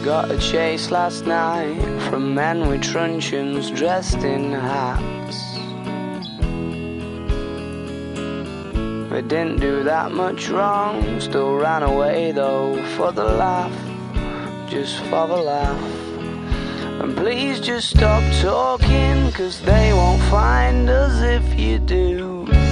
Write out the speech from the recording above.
got a chase last night from men with truncheons dressed in hats. We didn't do that much wrong, still ran away though for the laugh, just for the laugh. And please just stop talking, 'cause they won't find us if you do.